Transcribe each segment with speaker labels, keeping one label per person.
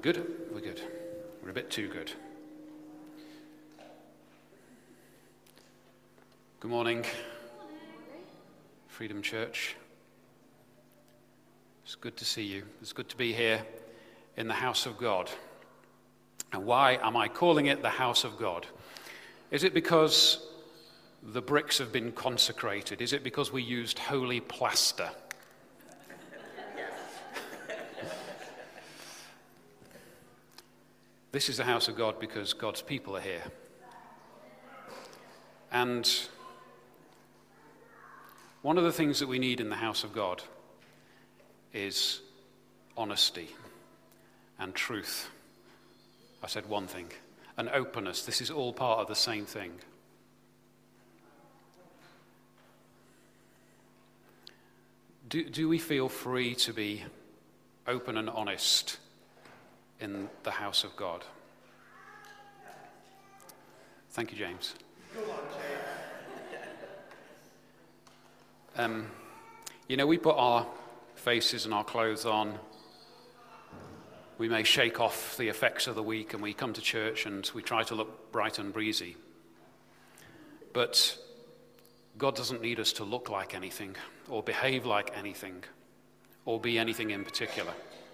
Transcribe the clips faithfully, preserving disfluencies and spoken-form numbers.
Speaker 1: good? We're good. We're a bit too good. Good morning, Freedom Church. It's good to see you. It's good to be here in the house of God. And why am I calling it the house of God? Is it because the bricks have been consecrated? Is it because we used holy plaster? This is the house of God because God's people are here. And one of the things that we need in the house of God is honesty and truth. I said one thing. And openness. This is all part of the same thing. Do, do we feel free to be open and honest in the house of God? Thank you, James.
Speaker 2: Go on, James.
Speaker 1: Um, you know, we put our faces and our clothes on. We may shake off the effects of the week and we come to church and we try to look bright and breezy. But God doesn't need us to look like anything or behave like anything or be anything in particular.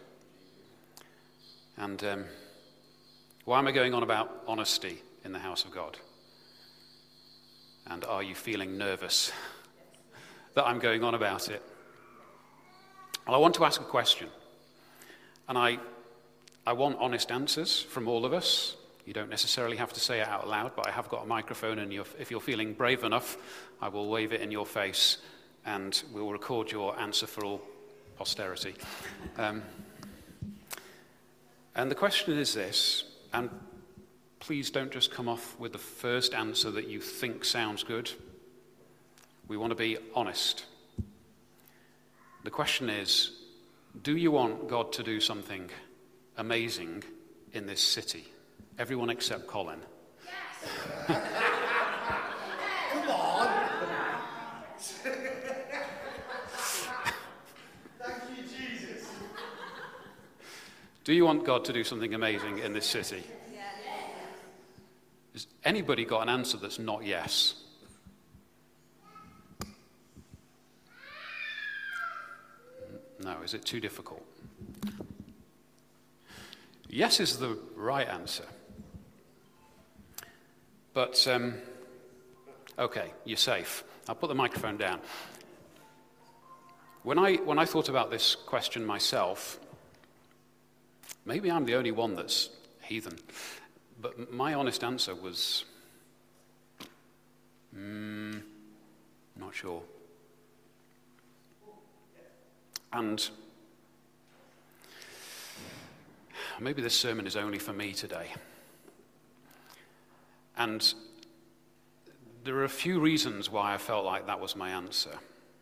Speaker 1: And um, why am I going on about honesty in the house of God? And are you feeling nervous that I'm going on about it? Well, I want to ask a question. And I, I want honest answers from all of us. You don't necessarily have to say it out loud, but I have got a microphone, and you're, if you're feeling brave enough, I will wave it in your face, and we'll record your answer for all posterity. Um, And the question is this, and please don't just come off with the first answer that you think sounds good. We want to be honest. The question is, do you want God to do something amazing in this city? Everyone except Colin.
Speaker 2: Come on. Thank you, Jesus.
Speaker 1: Do you want God to do something amazing in this city? Has anybody got an answer that's not yes? No, is it too difficult? Yes is the right answer. But, um, okay, you're safe. I'll put the microphone down. When I, when I thought about this question myself, maybe I'm the only one that's heathen, but my honest answer was, mm, not sure. And maybe this sermon is only for me today. And there are a few reasons why I felt like that was my answer,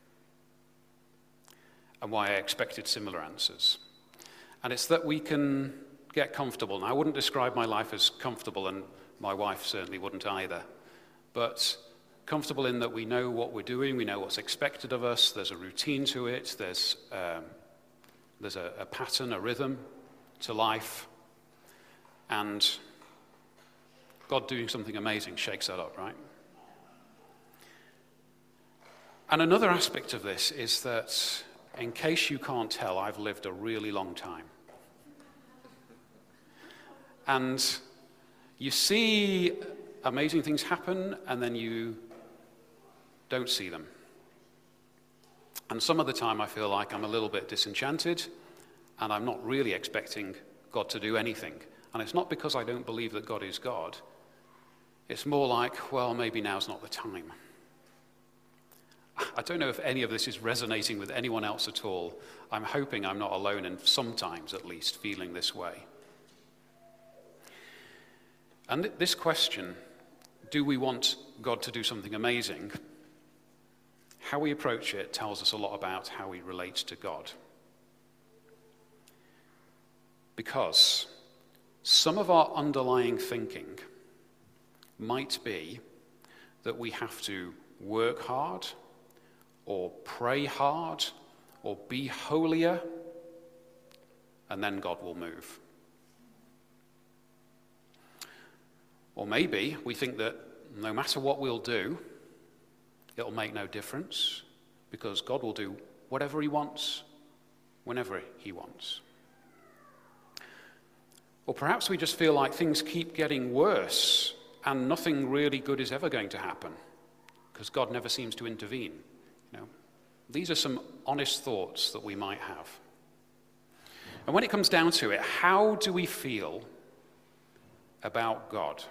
Speaker 1: and why I expected similar answers. And it's that we can get comfortable. Now, I wouldn't describe my life as comfortable, and my wife certainly wouldn't either. But comfortable in that we know what we're doing, we know what's expected of us, there's a routine to it, there's, um, there's a, a pattern, a rhythm to life. And God doing something amazing shakes that up, right? And another aspect of this is that, in case you can't tell, I've lived a really long time. And you see amazing things happen, and then you don't see them. And some of the time I feel like I'm a little bit disenchanted, and I'm not really expecting God to do anything. And it's not because I don't believe that God is God. It's more like, well, maybe now's not the time. I don't know if any of this is resonating with anyone else at all. I'm hoping I'm not alone, and sometimes at least feeling this way. And th- this question, do we want God to do something amazing? How we approach it tells us a lot about how we relate to God. Because some of our underlying thinking might be that we have to work hard, or pray hard, or be holier, and then God will move. Or maybe we think that no matter what we'll do, it'll make no difference because God will do whatever he wants, whenever he wants. Or perhaps we just feel like things keep getting worse and nothing really good is ever going to happen because God never seems to intervene. You know, these are some honest thoughts that we might have. And when it comes down to it, how do we feel about God?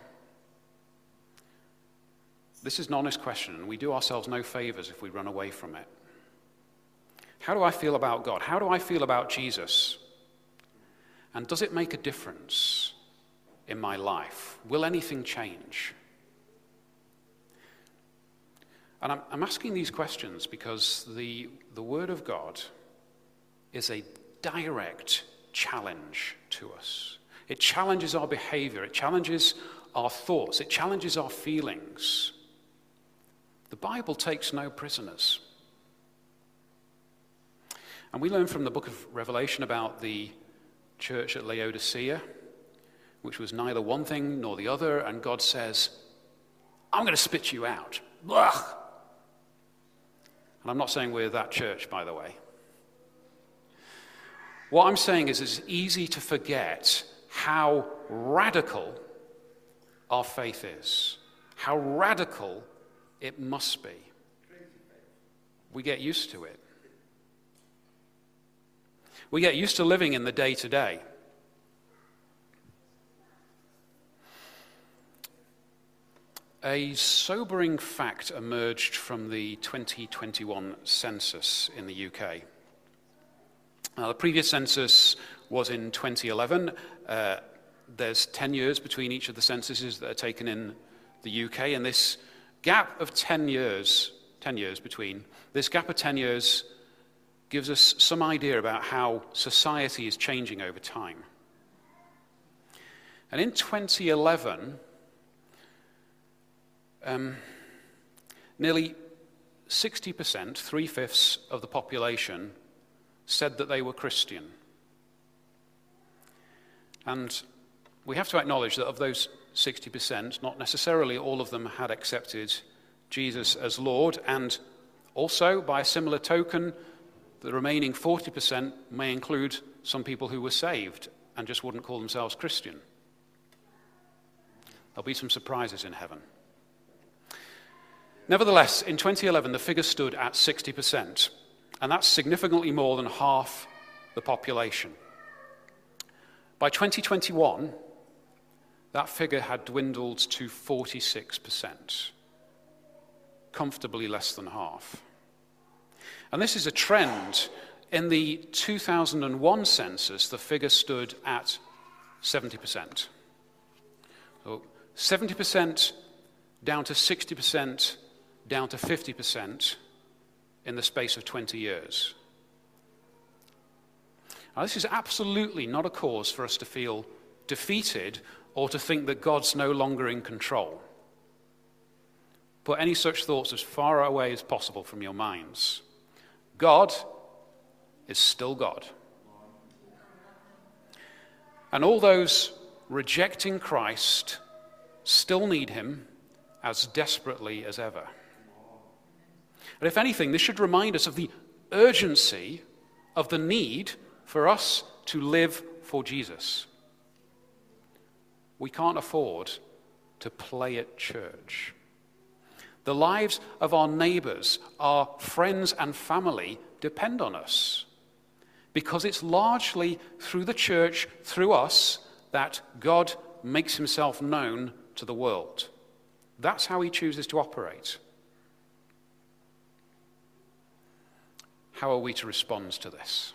Speaker 1: This is an honest question, and we do ourselves no favors if we run away from it. How do I feel about God? How do I feel about Jesus? And does it make a difference in my life? Will anything change? And I'm, I'm asking these questions because the, the Word of God is a direct challenge to us. It challenges our behavior. It challenges our thoughts. It challenges our feelings. The Bible takes no prisoners. And we learn from the book of Revelation about the church at Laodicea, which was neither one thing nor the other, and God says, I'm going to spit you out. Blah! And I'm not saying we're that church, by the way. What I'm saying is it's easy to forget how radical our faith is, how radical it must be. We get used to it. We get used to living in the day-to-day. A sobering fact emerged from the twenty twenty-one census in the U K. Now, the previous census was in twenty eleven. Uh, there's ten years between each of the censuses that are taken in the U K, and this gap of ten years, ten years between, this gap of ten years gives us some idea about how society is changing over time. And in twenty eleven, um, nearly sixty percent, three-fifths of the population said that they were Christian. And we have to acknowledge that of those sixty percent, not necessarily all of them had accepted Jesus as Lord, and also, by a similar token, the remaining forty percent may include some people who were saved and just wouldn't call themselves Christian. There'll be some surprises in heaven. Nevertheless, in twenty eleven, the figure stood at sixty percent, and that's significantly more than half the population. By twenty twenty-one, that figure had dwindled to forty-six percent, comfortably less than half. And this is a trend. In the two thousand one census, the figure stood at seventy percent. So seventy percent down to sixty percent, down to fifty percent in the space of twenty years. Now, this is absolutely not a cause for us to feel defeated or to think that God's no longer in control. Put any such thoughts as far away as possible from your minds. God is still God. And all those rejecting Christ still need him as desperately as ever. And if anything, this should remind us of the urgency of the need for us to live for Jesus. We can't afford to play at church. The lives of our neighbors, our friends and family depend on us, because it's largely through the church, through us, that God makes himself known to the world. That's how he chooses to operate. How are we to respond to this?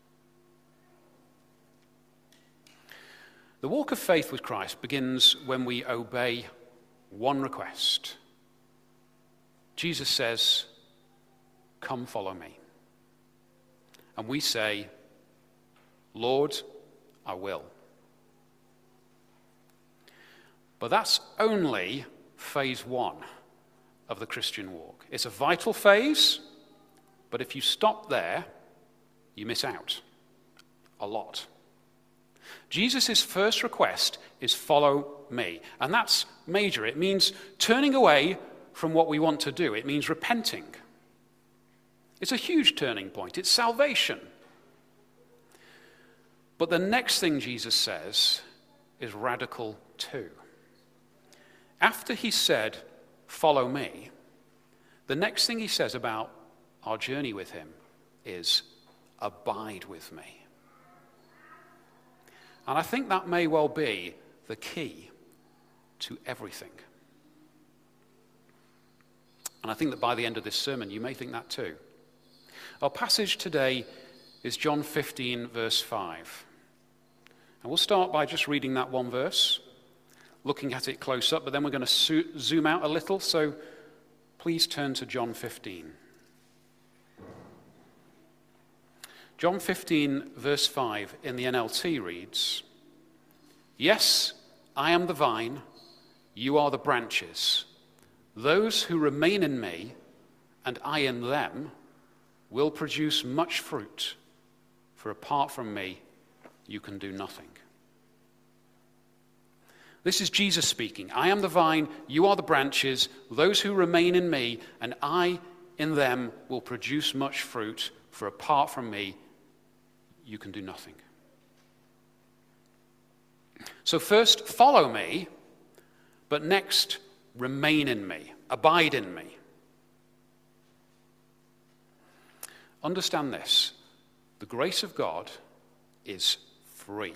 Speaker 1: The walk of faith with Christ begins when we obey one request. Jesus says, "Come follow me." And we say, "Lord, I will." But that's only phase one of the Christian walk. It's a vital phase, but if you stop there, you miss out a lot. Jesus' first request is follow me. And that's major. It means turning away from what we want to do. It means repenting. It's a huge turning point. It's salvation. But the next thing Jesus says is radical too. After he said, follow me, the next thing he says about our journey with him is abide with me. And I think that may well be the key to everything. And I think that by the end of this sermon, you may think that too. Our passage today is John fifteen, verse five. And we'll start by just reading that one verse, looking at it close up, but then we're going to zoom out a little, so please turn to John fifteen. John fifteen, verse five in the N L T reads, "Yes, I am the vine, you are the branches. Those who remain in me, and I in them, will produce much fruit, for apart from me, you can do nothing." This is Jesus speaking. I am the vine, you are the branches. Those who remain in me, and I in them, will produce much fruit, for apart from me, you can do nothing. So first, follow me, but next, remain in me, abide in me. Understand this, the grace of God is free,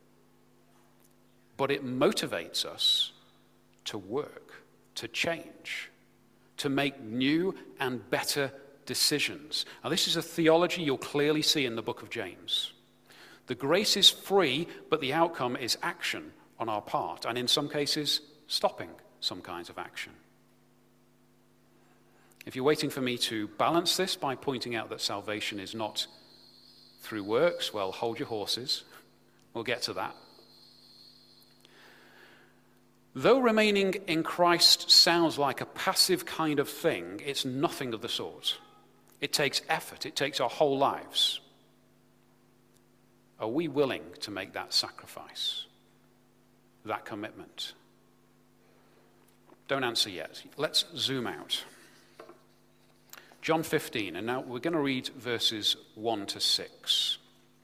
Speaker 1: but it motivates us to work, to change, to make new and better decisions. Now, this is a theology you'll clearly see in the book of James. The grace is free, but the outcome is action on our part, and in some cases, stopping some kinds of action. If you're waiting for me to balance this by pointing out that salvation is not through works, well, hold your horses. We'll get to that. Though remaining in Christ sounds like a passive kind of thing, it's nothing of the sort. It takes effort. It takes our whole lives. Are we willing to make that sacrifice, that commitment? Don't answer yet. Let's zoom out. John fifteen, and now we're going to read verses one to six.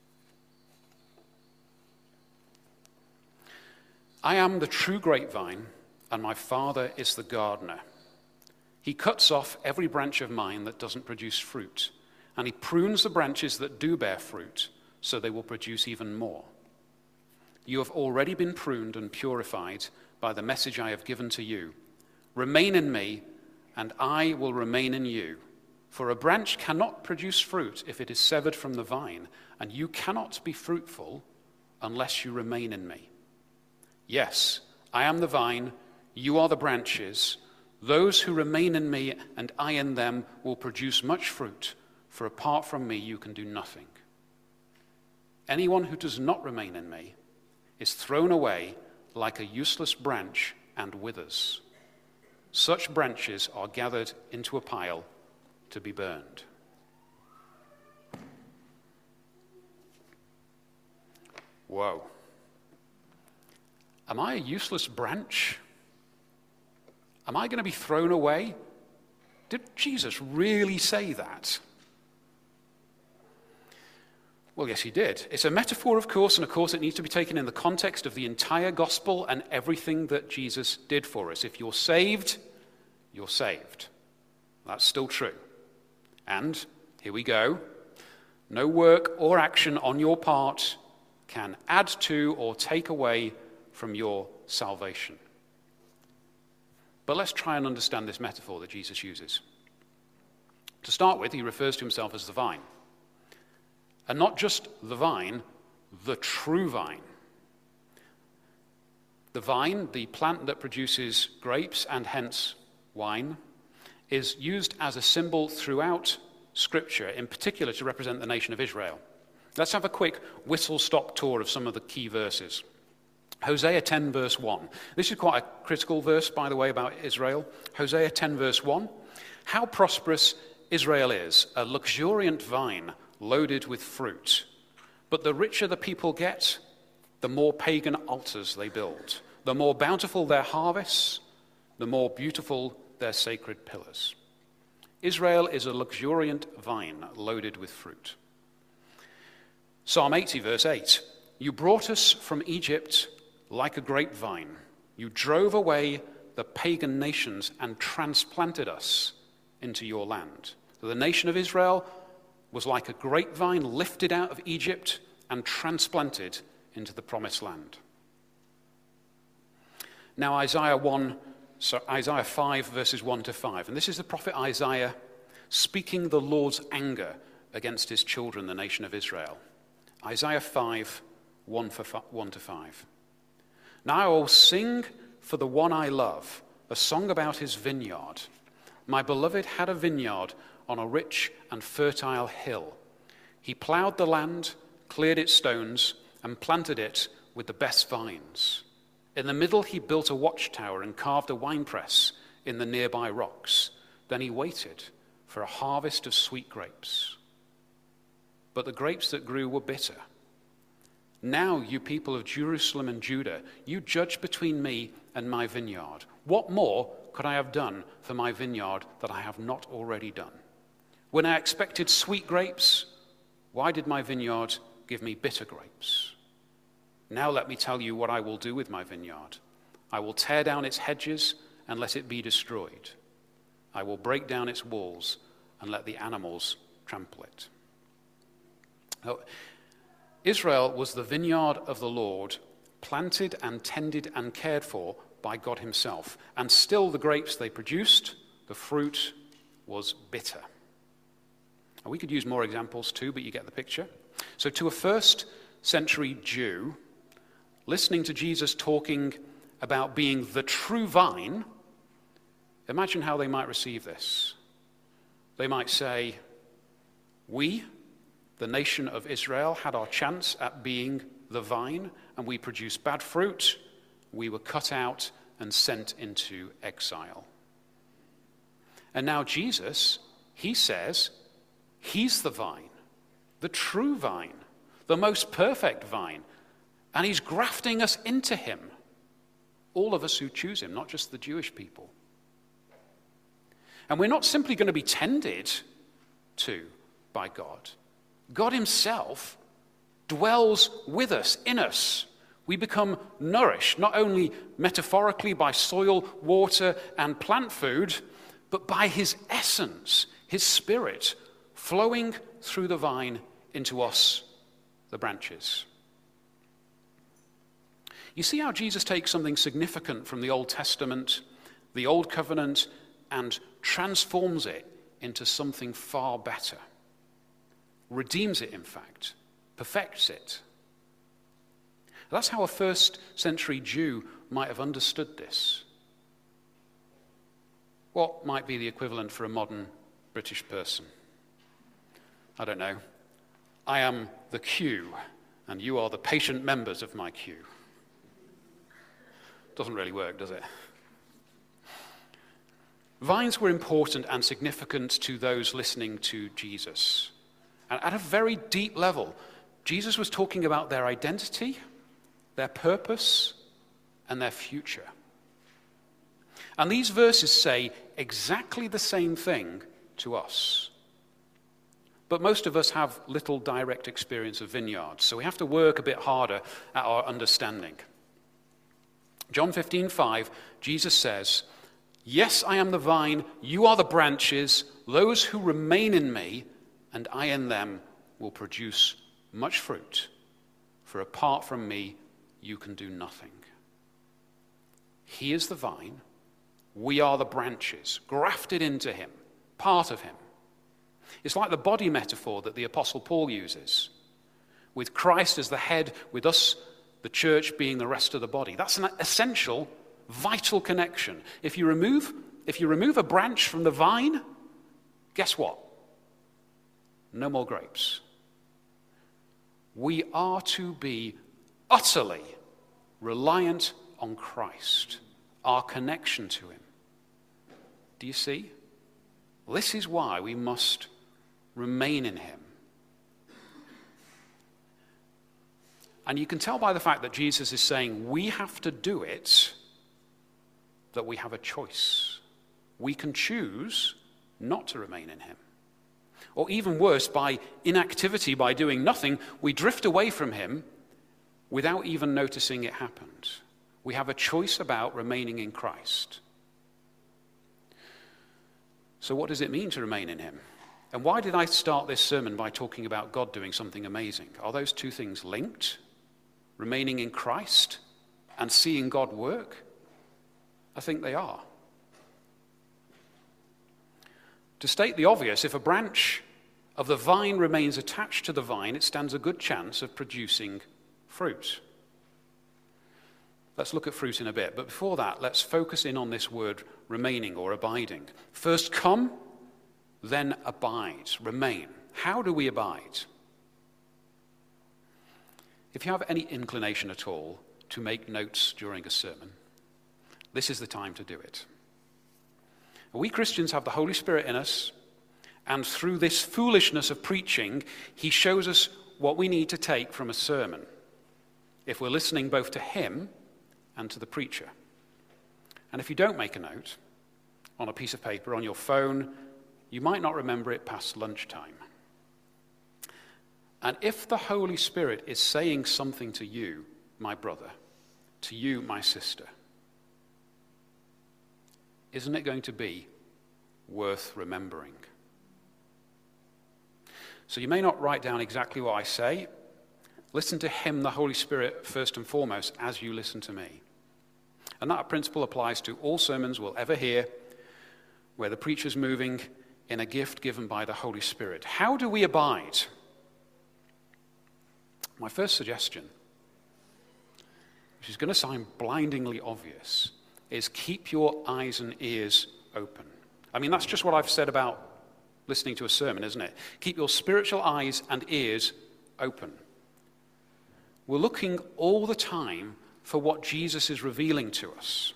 Speaker 1: I am the true grapevine, and my Father is the gardener. He cuts off every branch of mine that doesn't produce fruit, and he prunes the branches that do bear fruit, so they will produce even more. You have already been pruned and purified by the message I have given to you. Remain in me, and I will remain in you. For a branch cannot produce fruit if it is severed from the vine, and you cannot be fruitful unless you remain in me. Yes, I am the vine, you are the branches. Those who remain in me and I in them will produce much fruit, for apart from me you can do nothing. Anyone who does not remain in me is thrown away like a useless branch and withers. Such branches are gathered into a pile to be burned. Whoa. Am I a useless branch? Am I going to be thrown away? Did Jesus really say that? Well, yes, he did. It's a metaphor, of course, and of course it needs to be taken in the context of the entire gospel and everything that Jesus did for us. If you're saved, you're saved. That's still true. And here we go. No work or action on your part can add to or take away from your salvation. But let's try and understand this metaphor that Jesus uses. To start with, he refers to himself as the vine. And not just the vine, the true vine. The vine, the plant that produces grapes and hence wine, is used as a symbol throughout Scripture, in particular to represent the nation of Israel. Let's have a quick whistle-stop tour of some of the key verses. Hosea ten, verse one. This is quite a critical verse, by the way, about Israel. Hosea ten, verse one. How prosperous Israel is, a luxuriant vine loaded with fruit. But the richer the people get, the more pagan altars they build. The more bountiful their harvests, the more beautiful their sacred pillars. Israel is a luxuriant vine loaded with fruit. Psalm eighty, verse eight. You brought us from Egypt like a grapevine. You drove away the pagan nations and transplanted us into your land. So the nation of Israel was like a grapevine lifted out of Egypt and transplanted into the promised land. Now Isaiah one, so Isaiah five, verses one to five. And this is the prophet Isaiah speaking the Lord's anger against his children, the nation of Israel. Isaiah five, one to five. Now I will sing for the one I love, a song about his vineyard. My beloved had a vineyard on a rich and fertile hill. He plowed the land, cleared its stones, and planted it with the best vines. In the middle he built a watchtower and carved a winepress in the nearby rocks. Then he waited for a harvest of sweet grapes. But the grapes that grew were bitter. Now, you people of Jerusalem and Judah, you judge between me and my vineyard. What more could I have done for my vineyard that I have not already done? When I expected sweet grapes, why did my vineyard give me bitter grapes? Now let me tell you what I will do with my vineyard. I will tear down its hedges and let it be destroyed. I will break down its walls and let the animals trample it. Now, Israel was the vineyard of the Lord, planted and tended and cared for by God himself. And still the grapes they produced, the fruit was bitter. And we could use more examples too, but you get the picture. So to a first century Jew, listening to Jesus talking about being the true vine, imagine how they might receive this. They might say, we, the nation of Israel, had our chance at being the vine, and we produced bad fruit. We were cut out and sent into exile. And now Jesus, he says, he's the vine, the true vine, the most perfect vine, and he's grafting us into him, all of us who choose him, not just the Jewish people. And we're not simply going to be tended to by God. God himself dwells with us, in us. We become nourished, not only metaphorically by soil, water, and plant food, but by his essence, his spirit, flowing through the vine into us, the branches. You see how Jesus takes something significant from the Old Testament, the Old Covenant, and transforms it into something far better. Redeems it, in fact, perfects it. That's how a first century Jew might have understood this. What might be the equivalent for a modern British person? I don't know. I am the queue, and you are the patient members of my queue. Doesn't really work, does it? Vines were important and significant to those listening to Jesus. And at a very deep level, Jesus was talking about their identity, their purpose, and their future. And these verses say exactly the same thing to us. But most of us have little direct experience of vineyards, so we have to work a bit harder at our understanding. John fifteen five, Jesus says, "Yes, I am the vine, you are the branches. Those who remain in me and I in them will produce much fruit. For apart from me, you can do nothing." He is the vine. We are the branches, grafted into him, part of him. It's like the body metaphor that the Apostle Paul uses, with Christ as the head, with us, the church, being the rest of the body. That's an essential, vital connection. If you remove, if you remove a branch from the vine, guess what? No more grapes. We are to be utterly reliant on Christ, our connection to him. Do you see? This is why we must remain in him. And you can tell by the fact that Jesus is saying we have to do it, that we have a choice. We can choose not to remain in him. Or even worse, by inactivity, by doing nothing, we drift away from him without even noticing it happened. We have a choice about remaining in Christ. So what does it mean to remain in him? And why did I start this sermon by talking about God doing something amazing? Are those two things linked? Remaining in Christ and seeing God work? I think they are. To state the obvious, if a branch of the vine remains attached to the vine, it stands a good chance of producing fruit. Let's look at fruit in a bit, but before that, let's focus in on this word remaining or abiding. First come, then abide, remain. How do we abide? If you have any inclination at all to make notes during a sermon, this is the time to do it. We Christians have the Holy Spirit in us, and through this foolishness of preaching, he shows us what we need to take from a sermon, if we're listening both to him and to the preacher. And if you don't make a note on a piece of paper, on your phone, you might not remember it past lunchtime. And if the Holy Spirit is saying something to you, my brother, to you, my sister, isn't it going to be worth remembering? So you may not write down exactly what I say. Listen to him, the Holy Spirit, first and foremost, as you listen to me. And that principle applies to all sermons we'll ever hear, where the preacher's moving in a gift given by the Holy Spirit. How do we abide? My first suggestion, which is going to sound blindingly obvious, is keep your eyes and ears open. I mean, that's just what I've said about listening to a sermon, isn't it? Keep your spiritual eyes and ears open. We're looking all the time for what Jesus is revealing to us.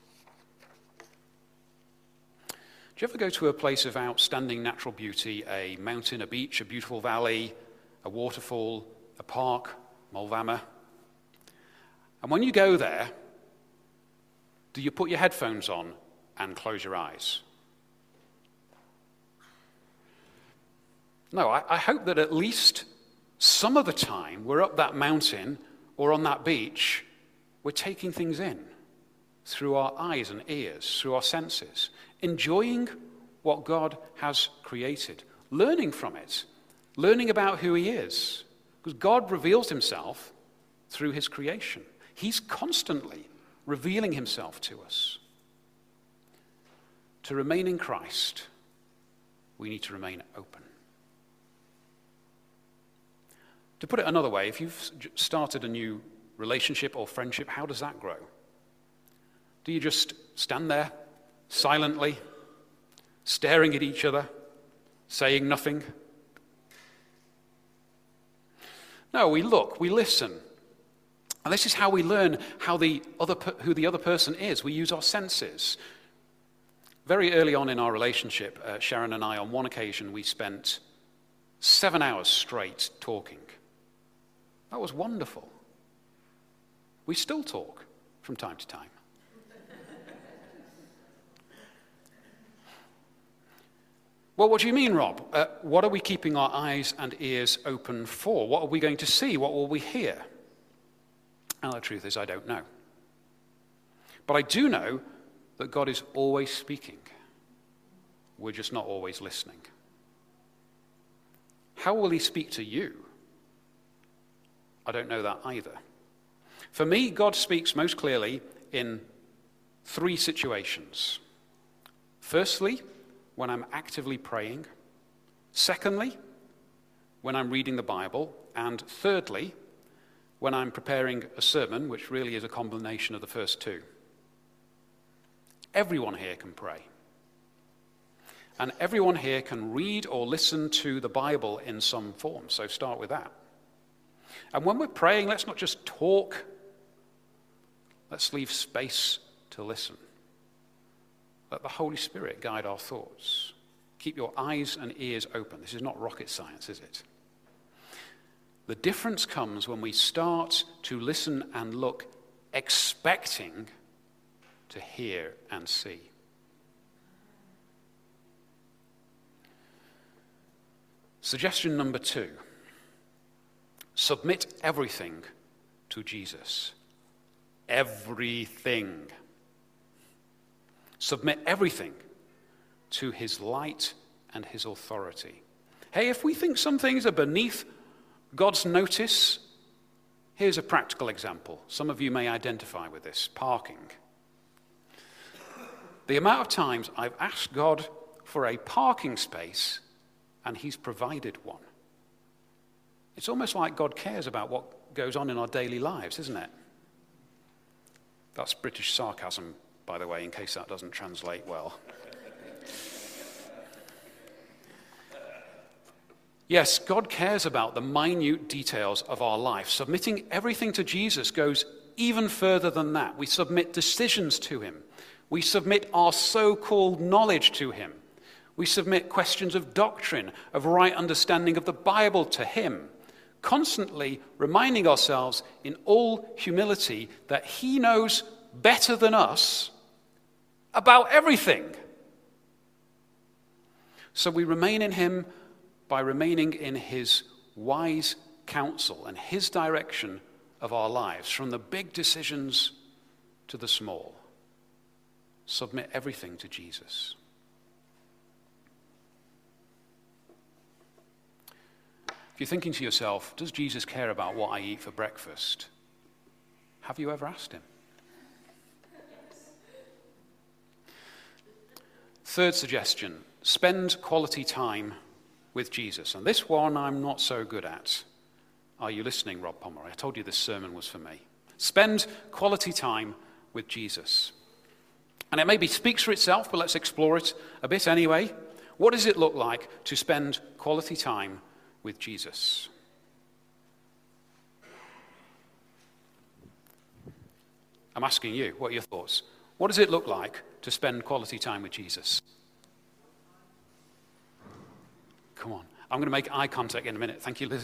Speaker 1: Do you ever go to a place of outstanding natural beauty, a mountain, a beach, a beautiful valley, a waterfall, a park, Mulvama? And when you go there, do you put your headphones on and close your eyes? No, I, I hope that at least some of the time we're up that mountain or on that beach, we're taking things in through our eyes and ears, through our senses, enjoying what God has created, learning from it, learning about who he is. Because God reveals himself through his creation. He's constantly revealing himself to us. To remain in Christ, we need to remain open. To put it another way, if you've started a new relationship or friendship, how does that grow? Do you just stand there silently, staring at each other, saying nothing? No, we look, we listen. And this is how we learn how the other, who the other person is. We use our senses. Very early on in our relationship, uh, Sharon and I, on one occasion, we spent seven hours straight talking. That was wonderful. We still talk from time to time. Well, what do you mean, Rob? Uh, what are we keeping our eyes and ears open for? What are we going to see? What will we hear? And the truth is, I don't know. But I do know that God is always speaking. We're just not always listening. How will he speak to you? I don't know that either. For me, God speaks most clearly in three situations. Firstly, when I'm actively praying. Secondly, when I'm reading the Bible. And thirdly, when I'm preparing a sermon, which really is a combination of the first two. Everyone here can pray. And everyone here can read or listen to the Bible in some form. So start with that. And when we're praying, let's not just talk. Let's leave space to listen. Let the Holy Spirit guide our thoughts. Keep your eyes and ears open. This is not rocket science, is it? The difference comes when we start to listen and look, expecting to hear and see. Suggestion number two. Submit everything to Jesus. Everything. Submit everything to his light and his authority. Hey, if we think some things are beneath God's notice, here's a practical example. Some of you may identify with this. Parking. The amount of times I've asked God for a parking space and he's provided one. It's almost like God cares about what goes on in our daily lives, isn't it? That's British sarcasm, by the way, in case that doesn't translate well. Yes, God cares about the minute details of our life. Submitting everything to Jesus goes even further than that. We submit decisions to him. We submit our so-called knowledge to him. We submit questions of doctrine, of right understanding of the Bible to him, constantly reminding ourselves in all humility that he knows better than us about everything. So we remain in him by remaining in his wise counsel and his direction of our lives, from the big decisions to the small. Submit everything to Jesus. If you're thinking to yourself, does Jesus care about what I eat for breakfast? Have you ever asked him? Third suggestion, spend quality time with Jesus. And this one I'm not so good at. Are you listening, Rob Pomeroy? I told you this sermon was for me. Spend quality time with Jesus. And it maybe speaks for itself, but let's explore it a bit anyway. What does it look like to spend quality time with Jesus? I'm asking you, what are your thoughts? What does it look like to spend quality time with Jesus? Come on. I'm going to make eye contact in a minute. Thank you, Lizzie.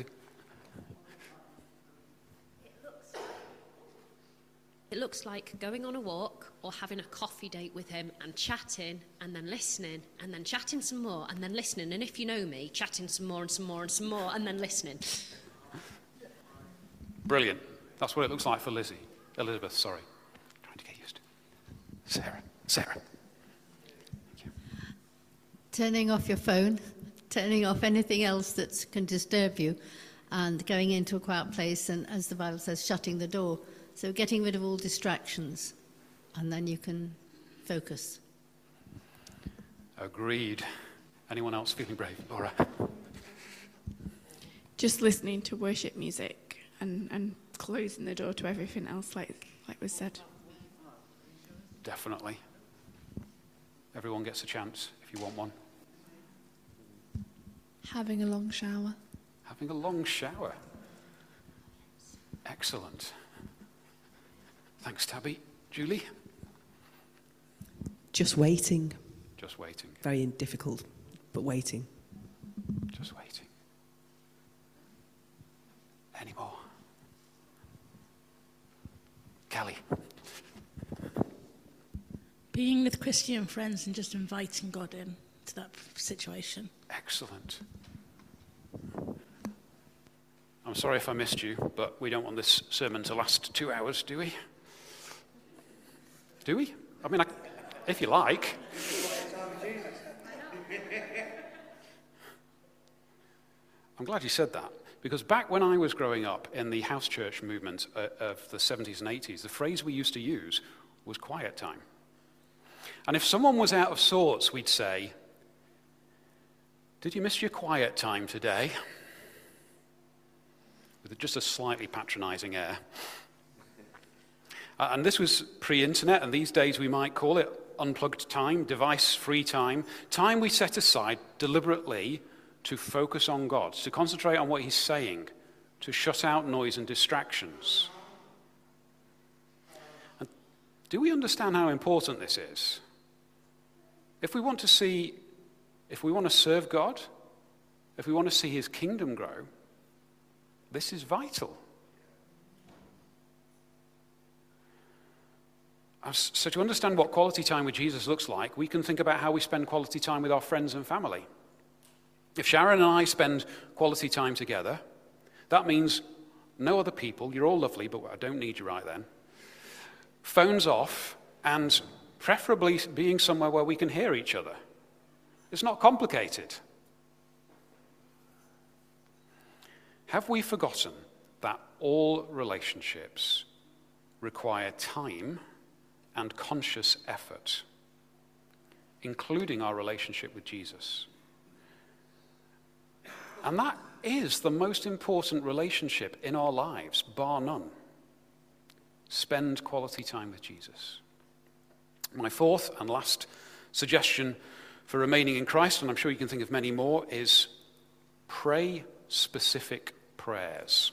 Speaker 3: It looks like going on a walk or having a coffee date with him and chatting and then listening and then chatting some more and then listening. And if you know me, chatting some more and some more and some more and then listening.
Speaker 1: Brilliant. That's what it looks like for Lizzie. Elizabeth, sorry. Trying to get used to it. Sarah. Sarah. Thank you.
Speaker 4: Turning off your phone, turning off anything else that can disturb you, and going into a quiet place and, as the Bible says, shutting the door. So getting rid of all distractions, and then you can focus.
Speaker 1: Agreed. Anyone else feeling brave? Laura?
Speaker 5: Just listening to worship music and, and closing the door to everything else, like, like was said.
Speaker 1: Definitely. Everyone gets a chance if you want one.
Speaker 5: Having a long shower.
Speaker 1: Having a long shower. Excellent. Thanks, Tabby. Julie?
Speaker 6: Just waiting.
Speaker 1: Just waiting.
Speaker 6: Very difficult, but waiting.
Speaker 1: Just waiting. Any more? Callie?
Speaker 7: Being with Christian friends and just inviting God in to that situation.
Speaker 1: Excellent. I'm sorry if I missed you, but we don't want this sermon to last two hours, do we? Do we? I mean, I, if you like. I'm glad you said that, because back when I was growing up in the house church movement uh, of the seventies and eighties, the phrase we used to use was quiet time. And if someone was out of sorts, we'd say, "Did you miss your quiet time today?" With just a slightly patronizing air. Uh, and this was pre-internet, and these days we might call it unplugged time, device-free time, time we set aside deliberately to focus on God, to concentrate on what he's saying, to shut out noise and distractions. And do we understand how important this is? If we want to see, if we want to serve God, if we want to see his kingdom grow, This is vital. So to understand what quality time with Jesus looks like, we can think about how we spend quality time with our friends and family. If Sharon and I spend quality time together, that means no other people, you're all lovely, but I don't need you right then. Phones off, and preferably being somewhere where we can hear each other. It's not complicated. Have we forgotten that all relationships require time and conscious effort, including our relationship with Jesus? And that is the most important relationship in our lives, bar none. Spend quality time with Jesus. My fourth and last suggestion for remaining in Christ, and I'm sure you can think of many more, is pray specific prayers.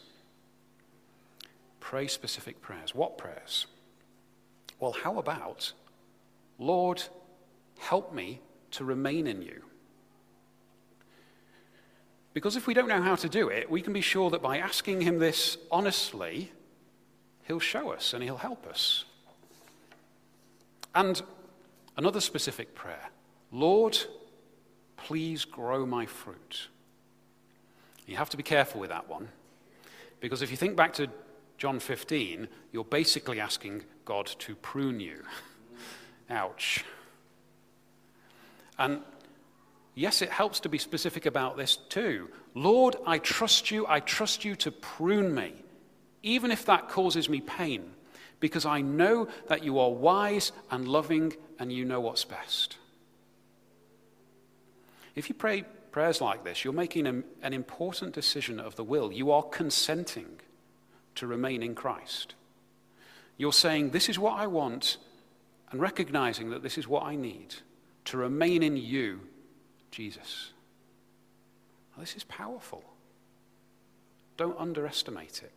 Speaker 1: Pray specific prayers. What prayers? Well, how about, Lord, help me to remain in you? Because if we don't know how to do it, we can be sure that by asking him this honestly, he'll show us and he'll help us. And another specific prayer, Lord, please grow my fruit. You have to be careful with that one, because if you think back to John fifteen, you're basically asking God to prune you. Ouch. And yes, it helps to be specific about this too. Lord, I trust you, I trust you to prune me, even if that causes me pain, because I know that you are wise and loving and you know what's best. If you pray prayers like this, you're making a, an important decision of the will. You are consenting to remain in Christ. You're saying, this is what I want, and recognizing that this is what I need, to remain in you, Jesus. Now, this is powerful. Don't underestimate it.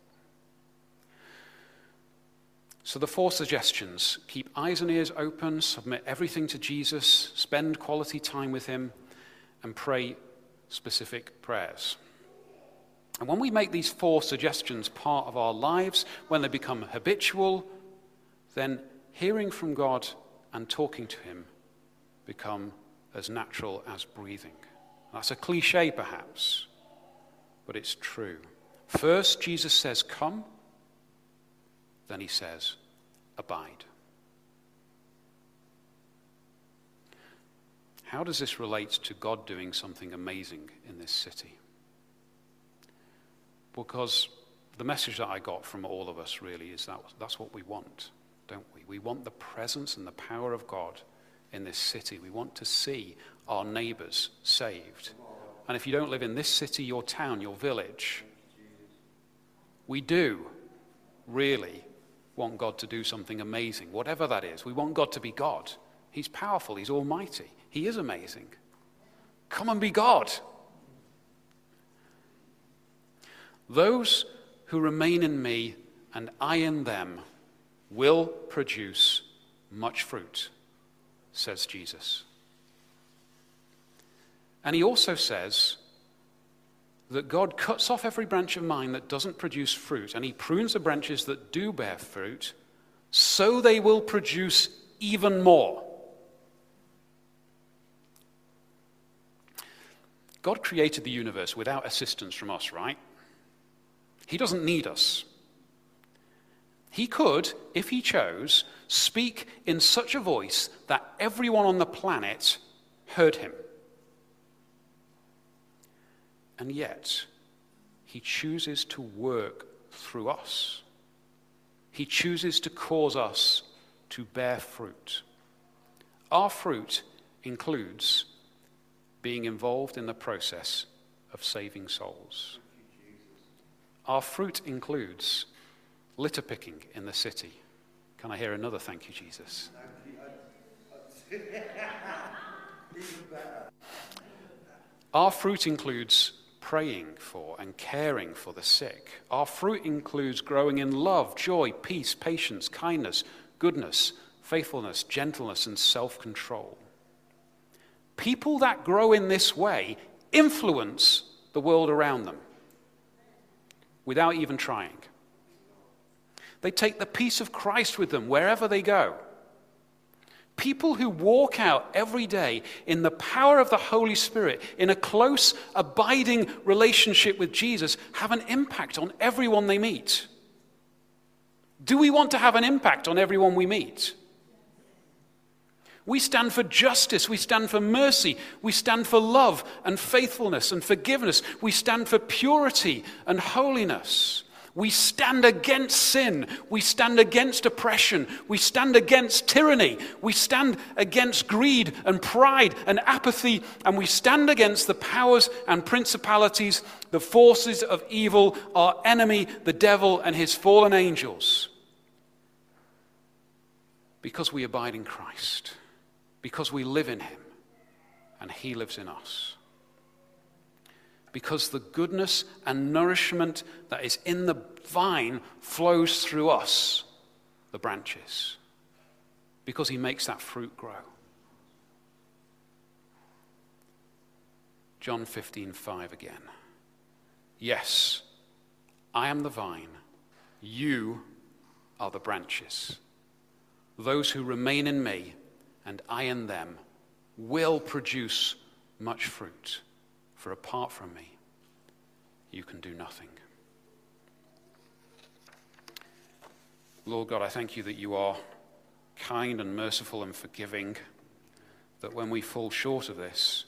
Speaker 1: So the four suggestions: keep eyes and ears open, submit everything to Jesus, spend quality time with him, and pray specific prayers. And when we make these four suggestions part of our lives, when they become habitual, then hearing from God and talking to him become as natural as breathing. That's a cliche perhaps, but it's true. First, Jesus says, come. Then he says, abide. How does this relate to God doing something amazing in this city? Because the message that I got from all of us really is that that's what we want, don't we? We want the presence and the power of God in this city. We want to see our neighbors saved. And if you don't live in this city, your town, your village, we do really want God to do something amazing, whatever that is. We want God to be God. He's powerful. He's almighty. He is amazing. Come and be God. Those who remain in me and I in them will produce much fruit, says Jesus. And he also says that God cuts off every branch of mine that doesn't produce fruit, and he prunes the branches that do bear fruit, so they will produce even more. God created the universe without assistance from us, right? He doesn't need us. He could, if he chose, speak in such a voice that everyone on the planet heard him. And yet, he chooses to work through us. He chooses to cause us to bear fruit. Our fruit includes being involved in the process of saving souls. Our fruit includes litter picking in the city. Can I hear another thank you, Jesus? Our fruit includes praying for and caring for the sick. Our fruit includes growing in love, joy, peace, patience, kindness, goodness, faithfulness, gentleness, and self-control. People that grow in this way influence the world around them. without even trying. They take the peace of Christ with them wherever they go. People who walk out every day in the power of the Holy Spirit, in a close, abiding relationship with Jesus, have an impact on everyone they meet. Do we want to have an impact on everyone we meet? We stand for justice, we stand for mercy, we stand for love and faithfulness and forgiveness. We stand for purity and holiness. We stand against sin. We stand against oppression. We stand against tyranny. We stand against greed and pride and apathy. And we stand against the powers and principalities, the forces of evil, our enemy, the devil, and his fallen angels. Because we abide in Christ. Because we live in him. And he lives in us. Because the goodness and nourishment that is in the vine flows through us, the branches. Because he makes that fruit grow. John fifteen five again. Yes, I am the vine. You are the branches. Those who remain in me and I in them will produce much fruit. For apart from me, you can do nothing. Lord God, I thank you that you are kind and merciful and forgiving, that when we fall short of this,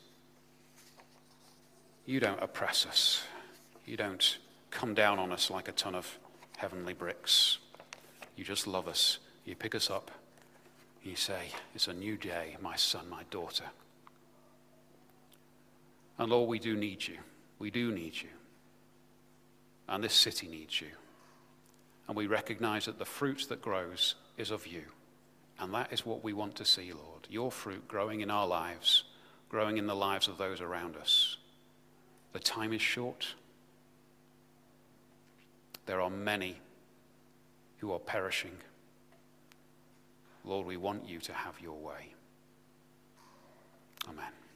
Speaker 1: you don't oppress us. You don't come down on us like a ton of heavenly bricks. You just love us. You pick us up. You say, it's a new day, my son, my daughter. And Lord, we do need you. We do need you. And this city needs you. And we recognize that the fruit that grows is of you. And that is what we want to see, Lord. Your fruit growing in our lives, growing in the lives of those around us. The time is short. There are many who are perishing. Lord, we want you to have your way. Amen.